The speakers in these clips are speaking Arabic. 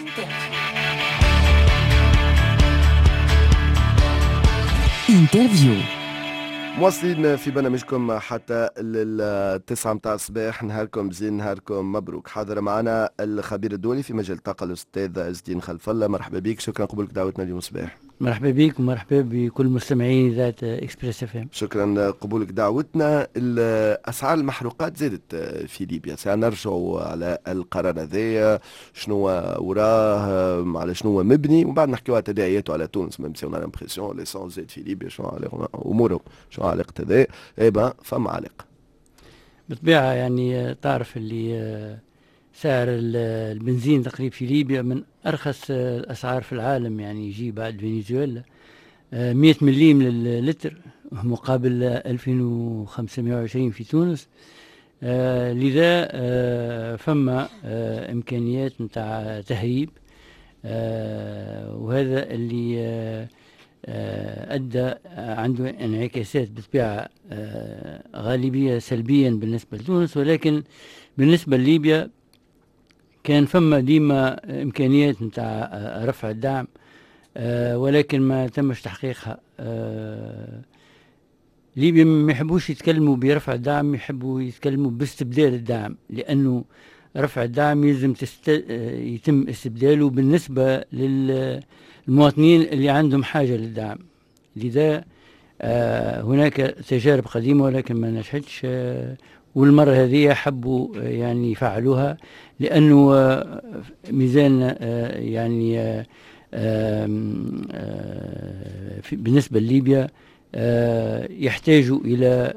انترفيو. مواصلين في برنامجكم حتى للتسعة متاع الصباح. نهاركم زين، نهاركم مبروك. حاضر معنا الخبير الدولي في مجال الطاقة الأستاذ عز الدين خلف الله. مرحبا بك، شكرا قبولك دعوتنا اليوم الصباح. مرحبا بك ومرحبا بكل مستمعين إذاعة إكسبريس اف ام. شكرا قبولك دعوتنا. الأسعار المحروقات زادت في ليبيا، سنرجعوا على القرار هذايا، شنو وراه، على شنو مبني، وبعد نحكيو على تداعياته على تونس. ميم سي اون لامبرسيون ليسونس زاد في ليبيا، شنو على اموره، شنو علاقة هذا؟ فما علاقة بالطبيعة. يعني تعرف اللي سعر البنزين تقريبا في ليبيا من أرخص الأسعار في العالم، يعني يجي بعد فنزويلا 100 مليم للتر مقابل 2520 في تونس. لذا فما إمكانيات نتاع تهريب، وهذا اللي أدى عنده انعكاسات بالطبيعة غالبية سلبيا بالنسبة لتونس، ولكن بالنسبة لليبيا كان فما ديما إمكانيات نتاع رفع الدعم، ولكن ما تمش تحقيقها. ليبيا ما يحبوش يتكلموا برفع الدعم، يحبوا يتكلموا باستبدال الدعم، لأنه رفع الدعم يلزم يتم استبداله بالنسبة للمواطنين اللي عندهم حاجة للدعم. لذا هناك تجارب قديمة ولكن ما نجحتش، والمرة هذه حبوا يعني يفعلوها، لأنه ميزان يعني بالنسبة لليبيا يحتاجوا إلى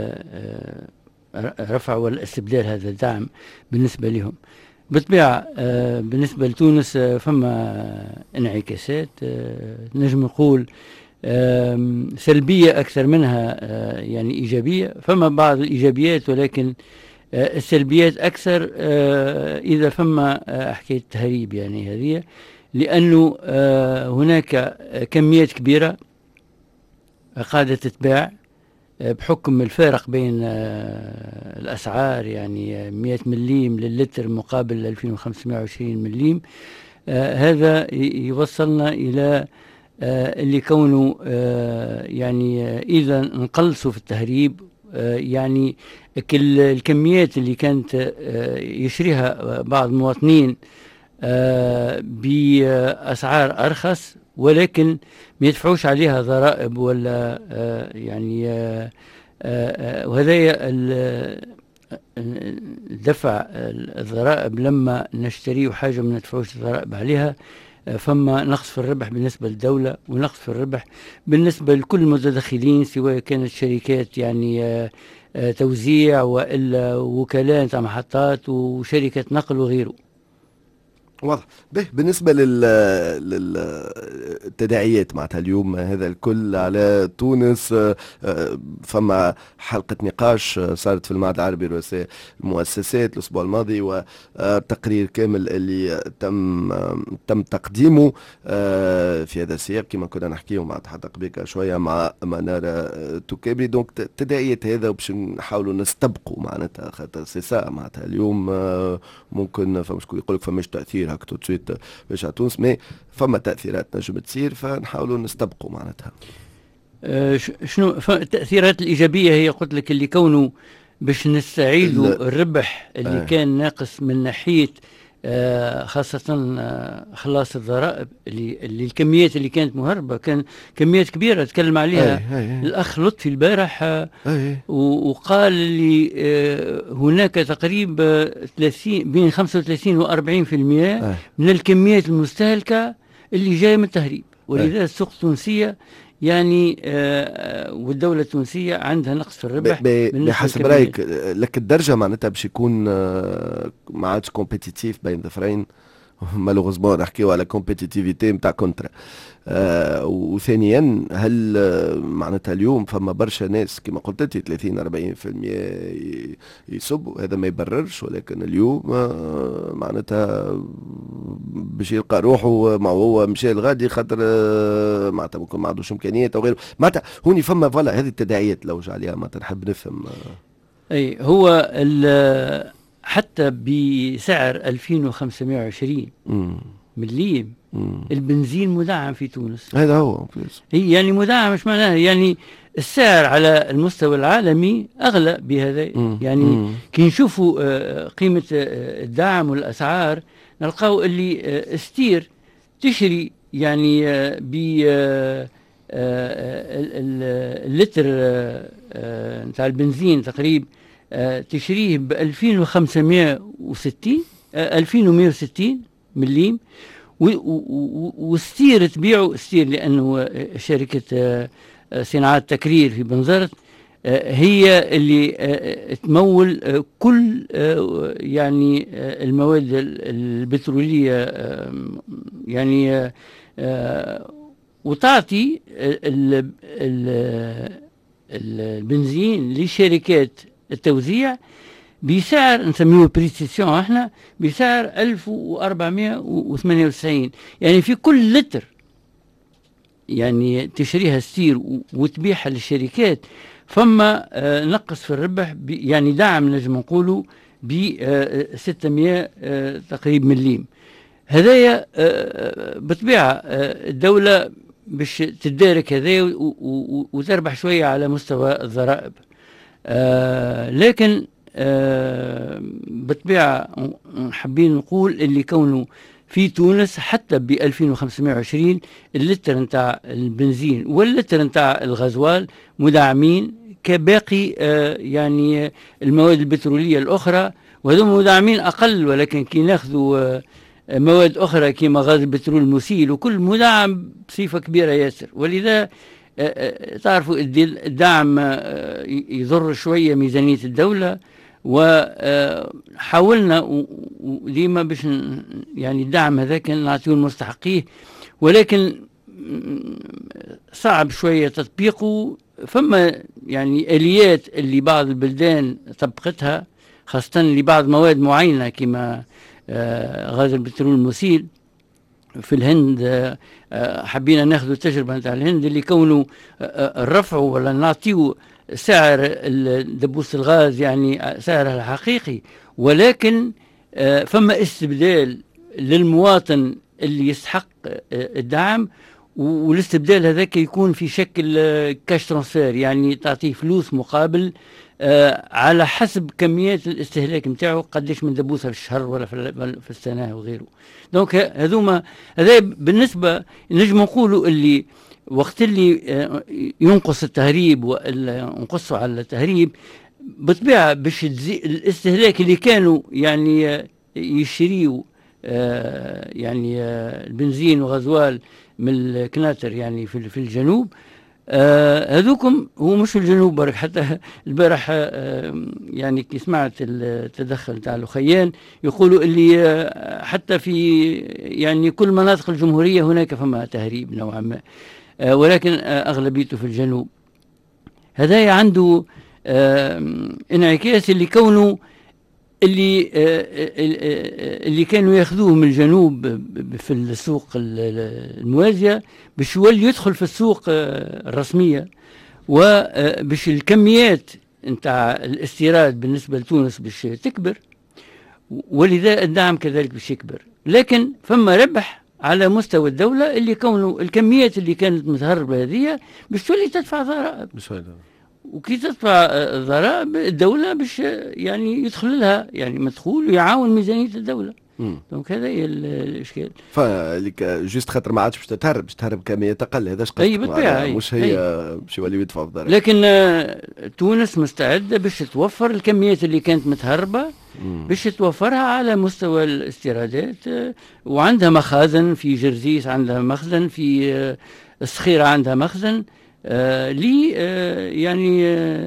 رفع والاستبدال هذا الدعم بالنسبة لهم. بالطبيعة بالنسبة لتونس فما انعكاسات نجم نقول سلبية أكثر منها يعني إيجابية. فما بعض الإيجابيات ولكن السلبيات أكثر إذا فما حكاية تهريب، يعني هذه لأنه هناك كميات كبيرة قاعدة تتباع بحكم الفارق بين الأسعار، يعني 100 مليم للتر مقابل 2520 مليم. هذا يوصلنا إلى اللي كونه يعني إذا نقلصوا في التهريب، يعني الكميات اللي كانت يشريها بعض المواطنين بأسعار أرخص ولكن ما يدفعوش عليها ضرائب ولا يعني وهذا دفع الضرائب لما نشتري حاجة ما ندفعوش الضرائب عليها، فما نقص في الربح بالنسبة للدولة ونقص في الربح بالنسبة لكل المتدخلين، سواء كانت شركات يعني توزيع وإلا وكالات تاع محطات وشركة نقل وغيره. واضح. بالنسبة للتداعيات معناتها اليوم هذا الكل على تونس، فما حلقة نقاش صارت في المعهد العربي لرؤساء المؤسسات الأسبوع الماضي، وتقرير كامل اللي تم تقديمه في هذا السياق كما كنا نحكيه مع تحدق بك شوية مع منارة توكابري. دونك التداعيات هذا باش نحاولوا نستبقوا معناتها، خاطر سيسا معناتها اليوم ممكن فمش يقول لك فماش تأثير هكا توتسويت باش على تونس، مي فما تأثيرات نجم تصير، فنحاولوا نستبقوا معناتها. شنو التأثيرات الإيجابية؟ هي قلت لك اللي كونه باش نستعيدوا الربح اللي كان ناقص من ناحية خاصة خلاص الضرائب اللي الكميات اللي كانت مهربة، كان كميات كبيرة تكلم عليها الأخ لطفي البارح، وقال لي هناك تقريبا 30 بين 35 و 40% من الكميات المستهلكة اللي جاية من التهريب. ولذا السوق التونسية يعني والدولة التونسية عندها نقص في الربح. بحسب رأيك لك الدرجة معناتها باش يكون ما عادش كومبيتيتيف بين ظفرين، مالوغوزمون نحكيو على كومبيتيتيفيتي نتاع كونترا. وثانيا هل معناتها اليوم فما برشا ناس كما قلت انت 30-40% يسبوا، هذا ما يبررش، ولكن اليوم معناتها باش يلقى روحه ما هو مشى الغادي خاطر معناتها ممكن ما عندوش امكانيات او غيره. معناتها هوني فما فوالا هذه التداعيات لو جا عليها معناتها نحب نفهم. اي هو حتى بسعر 2520 مليم. البنزين مدعم في تونس، هذا هو هي يعني مدعم، مش معناها يعني السعر على المستوى العالمي أغلى بهذا. يعني كي نشوفوا قيمة الدعم والأسعار نلقاو اللي ستير تشري يعني ب اللتر نتاع البنزين تقريبا تشريه ب 2160 مليم، وستير تبيعه ستير لأنه شركة صناعات تكرير في بنزرت هي اللي تمول كل يعني المواد البترولية يعني وتعطي البنزين لشركات التوزيع بسعر نسميه بريسيسيون احنا بسعر 1498. يعني في كل لتر يعني تشريها ستير وتبيعها للشركات فما نقص في الربح يعني دعم نجم نقولوا ب 600 تقريبا مليم. هذايا بطبيعة الدولة باش تدارك هذايا وتربح شوية على مستوى الضرائب، لكن بطبيعة حابين نقول اللي كونه في تونس حتى ب 2520 اللتر نتاع البنزين واللتر نتاع الغازوال مدعمين كباقي يعني المواد البترولية الأخرى، وهذو مدعمين أقل، ولكن كي ناخذوا مواد أخرى كما غاز البترول المسيل وكل مدعم بصفة كبيرة ياسر. ولذا تعرفوا الدعم يضر شوية ميزانية الدولة، وحاولنا ديما باش يعني الدعم هذا كان نعطيه المستحقيه، ولكن صعب شوية تطبيقه. فما يعني آليات اللي بعض البلدان طبقتها خاصة لبعض مواد معينة كما غاز البترول المسيل في الهند. حبينا ناخذ التجربة نتاع الهند اللي كونه الرفع ولا نعطيه سعر دبوس الغاز يعني سعرها الحقيقي، ولكن فما استبدال للمواطن اللي يستحق الدعم، والاستبدال هذاك يكون في شكل كاش ترانسفير، يعني تعطيه فلوس مقابل على حسب كميات الاستهلاك نتاعو قديش من دبوسه في الشهر ولا في السنه وغيره. دونك هذوما هذا بالنسبه نجم نقولوا اللي وقت اللي ينقص التهريب ولا نقصوا على التهريب بطبيعه باش الاستهلاك اللي كانوا يعني يشريوا يعني البنزين وغزوال من الكناتر يعني في الجنوب، هذوكم هو مش الجنوب برك، حتى البارح يعني كي سمعت التدخل تاع الخيان يقولوا اللي حتى في يعني كل مناطق الجمهورية هناك فما تهريب نوعا ما، ولكن أغلبيته في الجنوب. هذا عنده انعكاس اللي كونه اللي كانوا ياخذوه من الجنوب في السوق الموازية باش يولي يدخل في السوق الرسمية، وباش الكميات نتاع الاستيراد بالنسبة لتونس باش تكبر، ولذا الدعم كذلك باش يكبر. لكن فما ربح على مستوى الدولة اللي كونه الكميات اللي كانت متهربة هذه باش تولي تدفع ضرائب، وكي تدفع ضرائب الدولة باش يعني يدخل لها يعني مدخول ويعاون ميزانية الدولة. دونك هذا هي الاشكال. فليك جوست خاطر ما عادش باش تهرب كمية اقل، هذا اش قصدك؟ مش هي باش يوليو يدفعوا الضرائب. لكن تونس مستعدة باش توفر الكميات اللي كانت متهربة باش توفرها على مستوى الاستيرادات، وعندها مخازن في جرزيس، عندها مخزن في الصخيرة، عندها مخزن لي يعني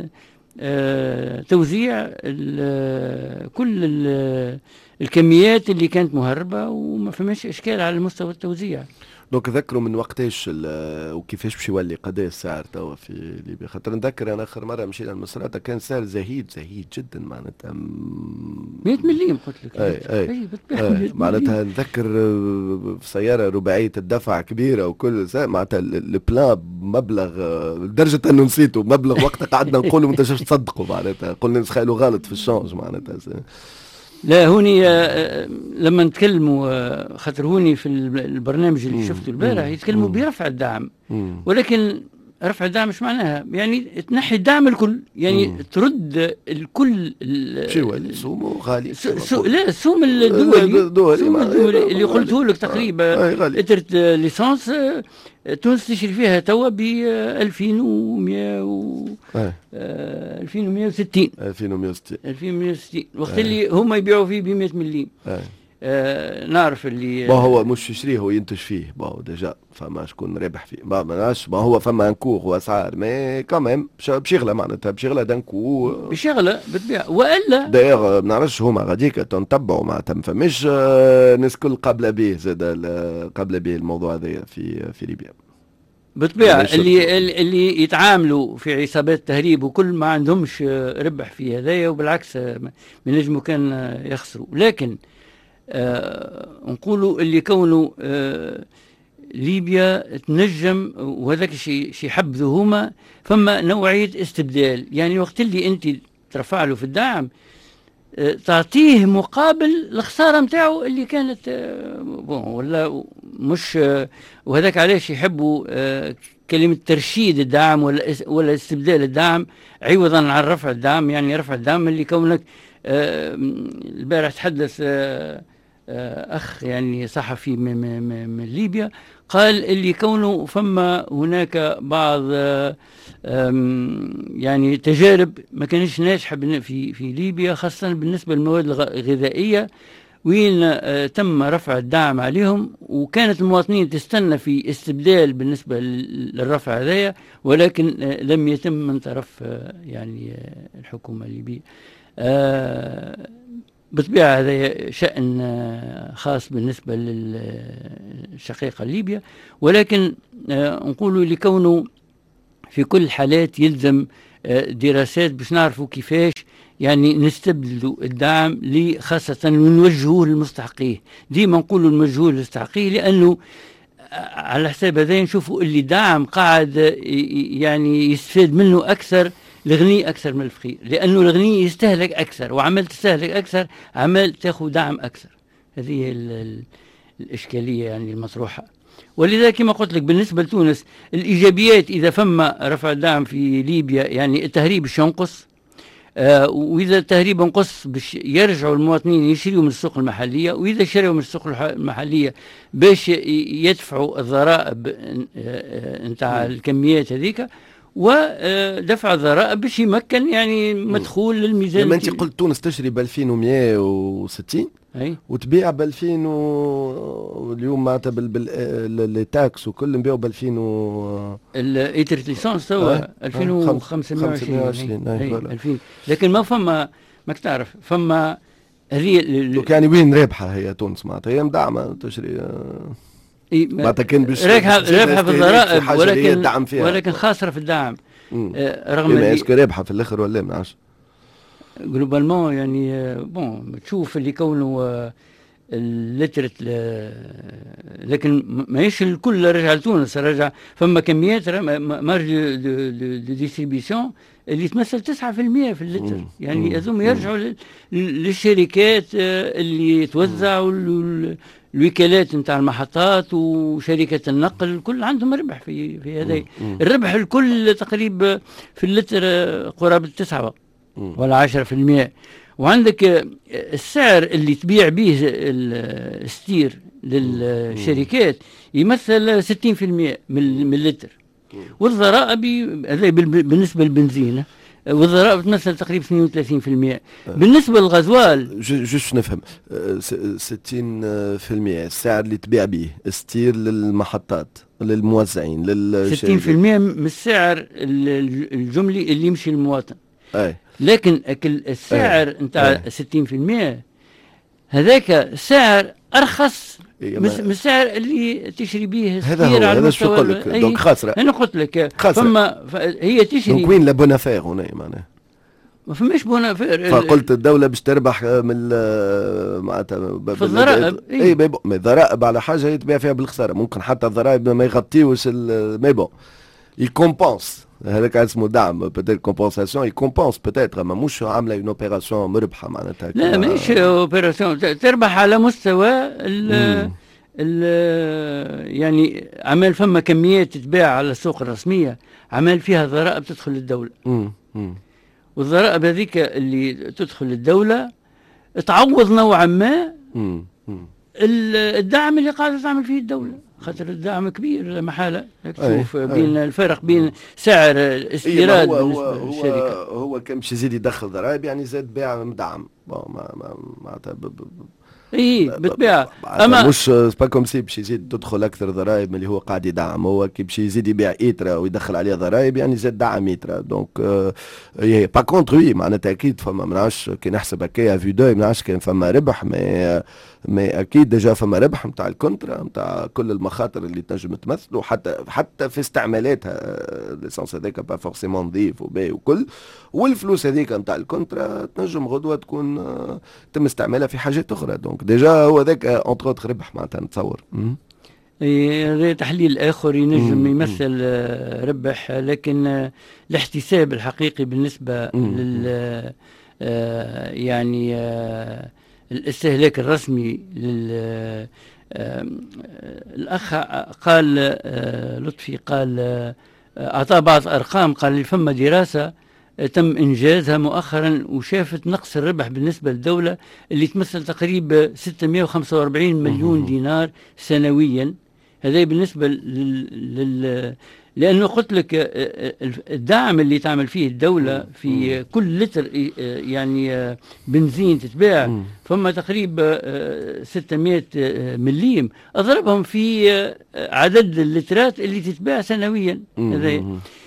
توزيع كل الكميات اللي كانت مهربة، وما فماش إشكال على مستوى التوزيع. دونك ذكروا من وقتاش وكيفاش باش يولي قضايا السعر توا في ليبيا؟ خاطر نذكر انا اخر مره مشينا لمصراتة كان سعر زهيد جدا، معناتها 100 مليم قلت لك. اي معناتها نذكر في سياره رباعيه الدفع كبيره وكل معناتها البلان مبلغ لدرجه انه نسيته مبلغ وقتها قعدنا نقولوا ما تنجمش تصدقوا، معناتها قلنا نسخيلوا غلط في الشانج معناتها. لا هوني لما نتكلموا خاطر هوني في البرنامج اللي شفته البارح يتكلموا برفع الدعم، ولكن رفع الدعم مش معناها يعني تنحي الدعم الكل، يعني ترد الكل. شو السوم غالي؟ لا السوم الدولي اللي قلته لك تقريبا اترت ليسانس تونس تشري فيها توا ب 2160 وقت اللي هما يبيعوا فيه ب 100 مليم. نعرف اللي ما هو مش يشريه هو ينتج فيه ديجا فما شكون رابح فيه ما نعرفش. ما هو فما انكور واسعار مي كمان بشغله معناتها بشغله دانكو بشغله بتبيع والا داير ما نعرفش هما غاديك تنتبعوا معناتها ما فماش ناس كل قابله به زاد قابله به الموضوع هذا في ليبيا بالطبيعه اللي يتعاملوا في عصابات تهريب وكل ما عندهمش ربح في هذايا، وبالعكس من نجموا كان يخسروا. لكن نقولوا اللي كونه ليبيا تنجم وهذاك شيء حبذوا هما فما نوعية استبدال، يعني وقت اللي انت ترفع له في الدعم تعطيه مقابل الخسارة متاعه اللي كانت ولا مش. وهذاك علاش يحبوا كلمة ترشيد الدعم ولا استبدال الدعم عوضا عن رفع الدعم. يعني رفع الدعم اللي كونك البارح تحدث أخ يعني صحفي من ليبيا قال اللي كونه فما هناك بعض يعني تجارب ما كانش ناجحة في ليبيا خاصة بالنسبة للمواد الغذائية وين تم رفع الدعم عليهم، وكانت المواطنين تستنى في استبدال بالنسبة للرفع هذايا، ولكن لم يتم من طرف يعني الحكومة الليبية. بالطبيعة هذا شأن خاص بالنسبة للشقيقة ليبيا، ولكن نقولوا لكونه في كل الحالات يلزم دراسات باش نعرفوا كيفاش يعني نستبدلوا الدعم خاصة ونوجهوه للمستحقيه. ديما نقولوا نوجهوه للمستحقيه لأنه على حساب هذا نشوفوا اللي دعم قاعد يعني يستفاد منه أكثر الغني أكثر من الفقير، لأنه الغني يستهلك أكثر وعمل تستهلك أكثر عمل تأخذ دعم أكثر. هذه هي الإشكالية يعني المطروحة. ولذلك كما قلت لك بالنسبة لتونس الإيجابيات إذا فما رفع الدعم في ليبيا يعني التهريب باش ينقص، وإذا التهريب انقص باش يرجعوا المواطنين يشتروا من السوق المحلية، وإذا شروا من السوق المحلية باش يدفعوا الضرائب نتاع الكميات هذيك، ودفع الضرائب باش يمكن يعني مدخول للميزان. لما انت قلت تونس تشري ب 2160 وتبيع ب 2000 اليوم معناتها بالتاكس وكل نبيعوا ب 2000 الايترت ليسانس توا 2520 2000. لكن ما فما ماك تعرف فما هذه يعني وين رابحه هي تونس معناتها هي مدعمه تشري معناتها كان باش رابحه في الضرائب ولكن خاسره في الدعم. رغم ان اسكو رابحه في الاخر ولا ما نعرفش جلوبالمون يعني بون تشوف اللي كونه اللترت لكن ماهيش الكل رجع لتونس، رجع فما كميات مارج دو ديستريبيسيون اللي تمثل 9% في اللتر. يعني هذوما يرجعوا للشركات اللي توزع الوكالات نتاع المحطات وشركة النقل الكل عندهم ربح في هذا الربح الكل تقريبا في اللتر قرابة 9 ولا 10%. وعندك السعر اللي تبيع به الستير للشركات يمثل 60% من اللتر، والضرائب هذا بالنسبة للبنزين والضرائب تمثل تقريبا 32%. بالنسبة للغزوال جوش نفهم 60% السعر اللي تبيع به ستير للمحطات للموزعين 60% من السعر الجملي اللي يمشي للمواطن. لكن السعر نتاع 60% هذاك سعر ارخص من السعر اللي تشري به الستير على المستوى. دونك خاسره. انا قلت لك فما هي تشري. دونك وين لا بونافير هنا معناها؟ ما فماش بونافير. فقلت الدوله باش تربح من معناتها في الضرائب. اي مي الضرائب على حاجه يتباع فيها بالخساره، ممكن حتى الضرائب ما يغطيوش مي بون يكومبونس هذاك اسمه دعم بتيت كومبونساسيون يكومبونس بتيت اما مش عامله اون اوبيراسيون مربحه معناتها. لا مش اوبيراسيون تربح على مستوى يعني عمال فما كميات تتباع على السوق الرسميه، عمال فيها ضرائب تدخل للدوله. والضرائب هذيك اللي تدخل للدوله تعوض نوعا ما الدعم اللي قاعده تعمل فيه الدوله، خاطر الدعم كبير لا محاله. تشوف بين الفرق بين سعر الاستيراد بالنسبه للشركه. هو كان باش يزيد يدخل ضرائب يعني زاد بيع مدعم معناتها اي بالطبيعه. اما مش با كوم سي باش يزيد تدخل اكثر ضرائب من اللي هو قاعد يدعم. هو كي باش يزيد يبيع ايترا ويدخل عليها ضرائب يعني زاد دعم ايترا. دونك با كونتر وي معناتها اكيد فما منعرفش كي نحسب هكايا في دو منعرفش كان فما ربح مي اكيد ديجا فما ربح نتاع الكونترا نتاع كل المخاطر اللي تنجم تمثله حتى في استعمالاتها ليسونس هذاك با فورسيمون نظيف وباهي وكل. والفلوس هذيك نتاع الكونترا تنجم غدوه تكون تم استعمالها في حاجات اخرى. دونك ديجا هو ذاك اونتر اوت ربح معناتها نتصور. هذا تحليل اخر ينجم يمثل ربح، لكن الاحتساب الحقيقي بالنسبه لل يعني الاستهلاك الرسمي الأخ قال لطفي قال أعطى بعض أرقام، قال لي فما دراسة تم إنجازها مؤخرا وشافت نقص الربح بالنسبة للدولة اللي تمثل تقريبا 645 مليون دينار سنويا. هذا بالنسبة لأنه قلت لك الدعم اللي تعمل فيه الدولة في كل لتر يعني بنزين تتباع فما تقريبا 600 مليم، أضربهم في عدد اللترات اللي تتباع سنويا. هذا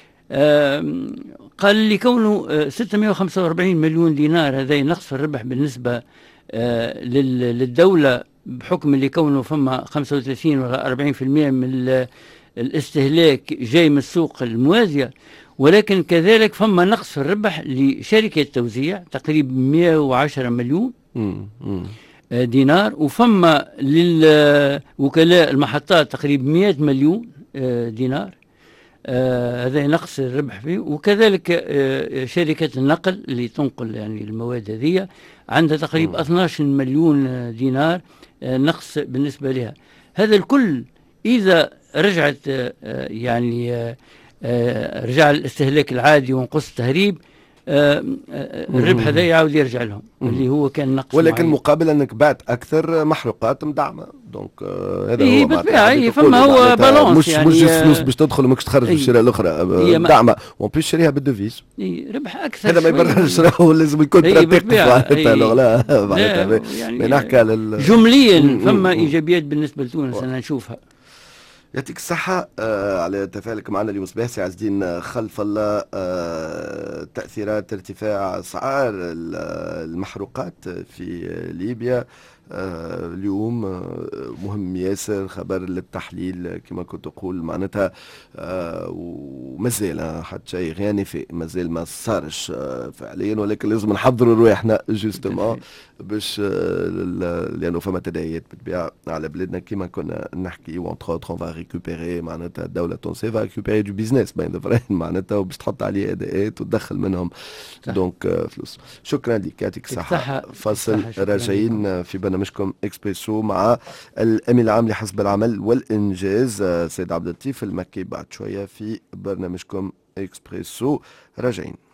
قال لي كونه 645 مليون دينار هذا نقص في الربح بالنسبة للدولة، بحكم اللي كونه فما 35 ولا 40% من الاستهلاك جاي من السوق الموازية، ولكن كذلك فما نقص في الربح لشركة توزيع تقريبا 110 مليون دينار، وفما للوكلاء المحطات تقريبا 100 مليون دينار. هذا نقص الربح فيه. وكذلك شركة النقل اللي تنقل يعني المواد هذه عندها تقريبا 12 مليون دينار نقص بالنسبة لها. هذا الكل إذا رجعت يعني رجع الاستهلاك العادي ونقص التهريب، الربح هذا يعاود يرجع لهم اللي هو كان نقص، ولكن مقابل انك بعت اكثر محروقات مدعمه. دونك هذا هو بالطبيعه فما هو بالانس، مش يعني مش فلوس باش تدخل وماكش تخرج في الشراء الاخرى دعمه وان بيش تشريها بالدوفيز. ربح اكثر هذا ما يبررش راهو لازم يكون ترتيب لا معناتها يعني نحكي جمليا فما ايجابيات بالنسبه لتونس انا نشوفها. يعطيك الصحة على تفاعلك معنا اليوم صباح سي عز الدين خلف الله. تأثيرات ارتفاع أسعار المحروقات في ليبيا اليوم مهم ياسر، خبر للتحليل كما كنت تقول معناتها. ومازال حتى شيء غير مازال ما صارش فعليا، ولكن لازم نحضروا رواحنا جوستومون باش لانه فما تداعيات بالطبيعه على بلادنا كما كنا نحكي. وانتر اوتر فا ريكوبيري معناتها الدوله التونسيه فا ريكوبيري دو بيزنس بين دفرين معناتها، وباش تحط عليه اداءات وتدخل منهم دونك فلوس. شكرا لك يعطيك الصحه. فاصل راجعين في برنامجكم اكسبريسو مع الامين العام لحزب العمل والانجاز سيد عبد اللطيف المكي بعد شويه في برنامجكم اكسبريسو. راجعين.